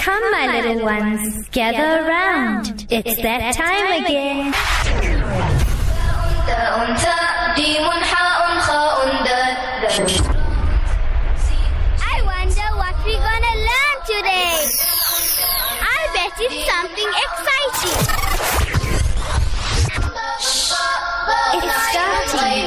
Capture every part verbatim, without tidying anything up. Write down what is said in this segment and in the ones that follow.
Come, my little ones, gather around. It's that time again. I wonder what we're gonna learn today. I bet it's something exciting. It's starting.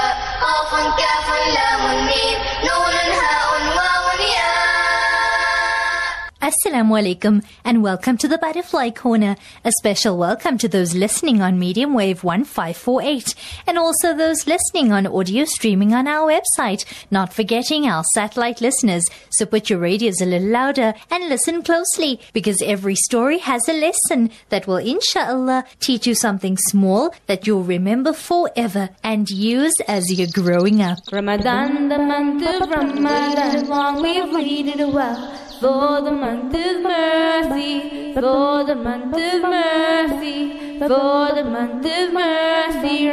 Assalamu alaikum and welcome to the Butterfly Corner. A special welcome to those listening on medium wave one five four eight and also those listening on audio streaming on our website, not forgetting our satellite listeners. So put your radios a little louder and listen closely, because every story has a lesson that will inshallah teach you something small that you'll remember forever and use as you're growing up. Ramadan, the month of Ramadan, long we've waited a while. For the month of mercy, for the month of mercy, for the month of mercy,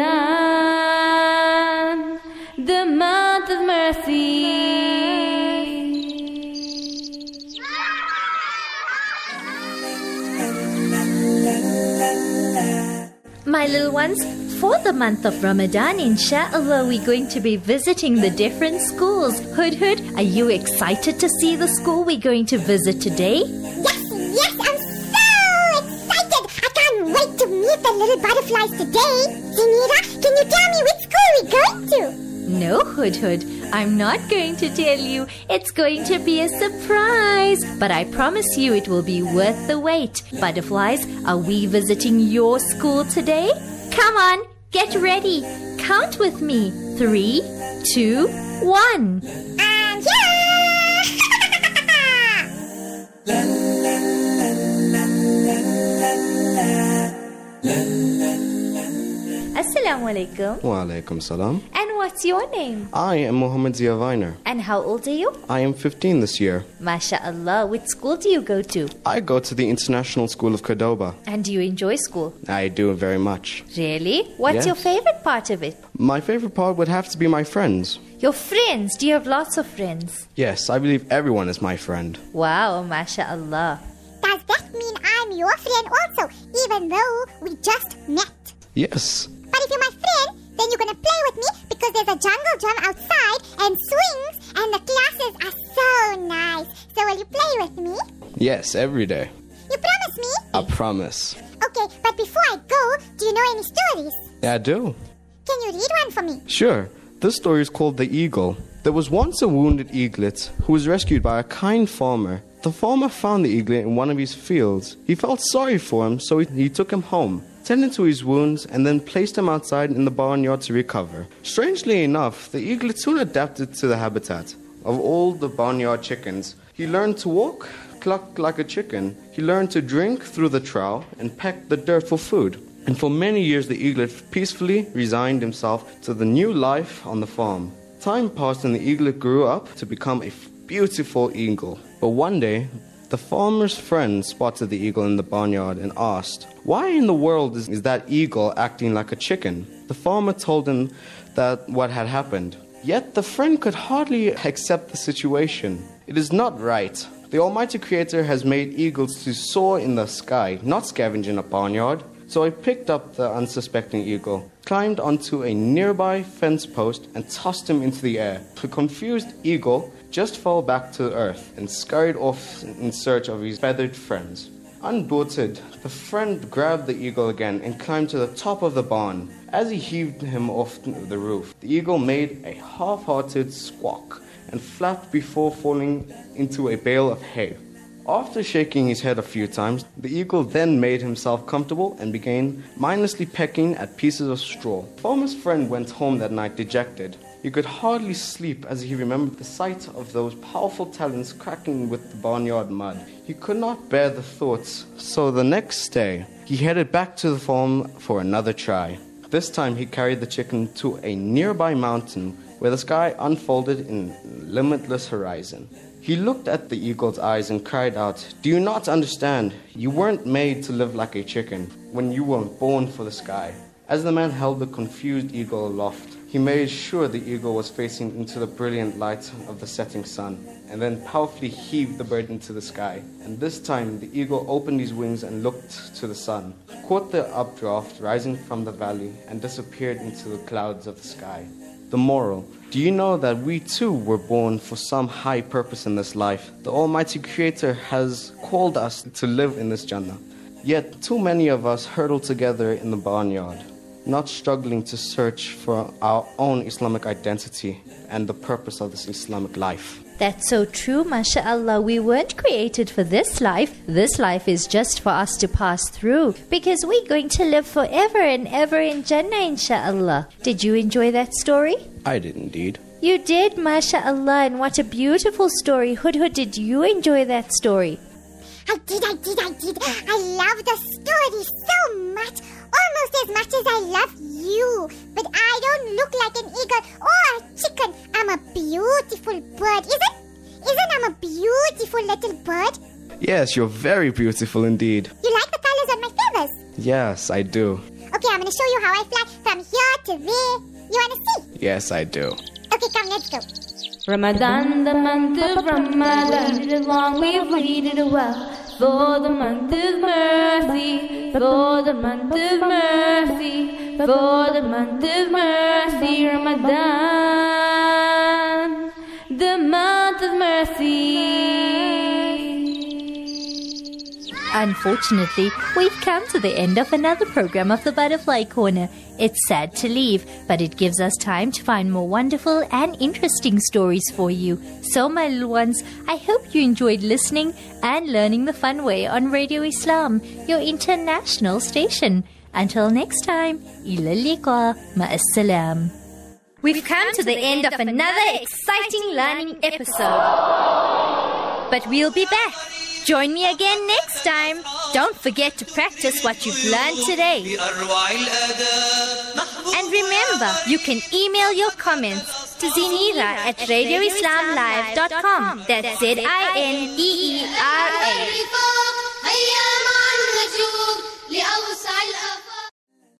Ramadan, the month of mercy. My little ones, for the month of Ramadan, inshallah, we're going to be visiting the different schools. Hudhud, are you excited to see the school we're going to visit today? Yes, yes, I'm so excited. I can't wait to meet the little butterflies today. Sinira, can you tell me which school we're going to? No, Hudhud, I'm not going to tell you. It's going to be a surprise. But I promise you it will be worth the wait. Butterflies, are we visiting your school today? Come on, get ready. Count with me. Three, two, one. And yeah! Assalamu alaikum. Wa alaikum salam. And what's your name? I am Mohammed Zia Viner. And how old are you? I am fifteen this year. MashaAllah, which school do you go to? I go to the International School of Cordoba. And do you enjoy school? I do very much. Really? What's Yes. your favorite part of it? My favorite part would have to be my friends. Your friends. Do you have lots of friends? Yes, I believe everyone is my friend. Wow, MashaAllah. Does that mean I'm your friend also, even though we just met? Yes. But if you're my friend, then you're gonna play with me because there's a jungle drum outside and swings and the classes are so nice. So will you play with me? Yes, every day. You promise me? I promise. Okay, but before I go, do you know any stories? Yeah, I do. Can you read one for me? Sure. This story is called The Eagle. There was once a wounded eaglet who was rescued by a kind farmer. The farmer found the eaglet in one of his fields. He felt sorry for him, so he, he took him home, tended to his wounds, and then placed him outside in the barnyard to recover. Strangely enough, the eaglet soon adapted to the habitat of all the barnyard chickens. He learned to walk, cluck like a chicken. He learned to drink through the trough and peck the dirt for food. And for many years, the eaglet peacefully resigned himself to the new life on the farm. Time passed and the eaglet grew up to become a beautiful eagle. But one day, the farmer's friend spotted the eagle in the barnyard and asked, "Why in the world is, is that eagle acting like a chicken?" The farmer told him that what had happened. Yet the friend could hardly accept the situation. It is not right. The Almighty Creator has made eagles to soar in the sky, not scavenge in a barnyard. So I picked up the unsuspecting eagle, climbed onto a nearby fence post, and tossed him into the air. The confused eagle just fell back to earth and scurried off in search of his feathered friends. Undaunted, the friend grabbed the eagle again and climbed to the top of the barn. As he heaved him off the roof, the eagle made a half-hearted squawk and flapped before falling into a bale of hay. After shaking his head a few times, the eagle then made himself comfortable and began mindlessly pecking at pieces of straw. The farmer's friend went home that night dejected. He could hardly sleep as he remembered the sight of those powerful talons cracking with the barnyard mud. He could not bear the thoughts, so the next day, he headed back to the farm for another try. This time he carried the chicken to a nearby mountain where the sky unfolded in limitless horizon. He looked at the eagle's eyes and cried out, "Do you not understand? You weren't made to live like a chicken when you were born for the sky." As the man held the confused eagle aloft, He made sure the eagle was facing into the brilliant light of the setting sun, and then powerfully heaved the bird into the sky. And this time the eagle opened his wings and looked to the sun, caught the updraft rising from the valley, and disappeared into the clouds of the sky. The moral: do you know that we too were born for some high purpose in this life? The Almighty Creator has called us to live in this Jannah. Yet too many of us hurtle together in the barnyard, not struggling to search for our own Islamic identity and the purpose of this Islamic life. That's so true, mashallah. We weren't created for this life. This life is just for us to pass through, because we're going to live forever and ever in Jannah, inshallah. Did you enjoy that story? I did indeed. You did, mashallah, and what a beautiful story. Hudhud, did you enjoy that story? I did, I did, I did. I love the story so much. Almost as much as I love you. But I don't look like an eagle or a chicken. I'm a beautiful bird. Isn't? Isn't I'm a beautiful little bird? Yes, you're very beautiful indeed. You like the colors on my feathers? Yes, I do. Okay, I'm going to show you how I fly from here to there. You want to see? Yes, I do. Okay, come, let's go. Ramadan, the month of Ramadan, it is long we've waited a while. For the month of mercy, for the month of mercy, for the month of mercy, Ramadan, the month of mercy. Unfortunately, we've come to the end of another program of the Butterfly Corner. It's sad to leave, but it gives us time to find more wonderful and interesting stories for you. So, my little ones, I hope you enjoyed listening and learning the fun way on Radio Islam, your international station. Until next time, ila liqa, ma'assalam. We've come to the end of another exciting learning episode. But we'll be back. Join me again next time. Don't forget to practice what you've learned today. And remember, you can email your comments to Zinira at radio islam live dot com. That's Z I N E E R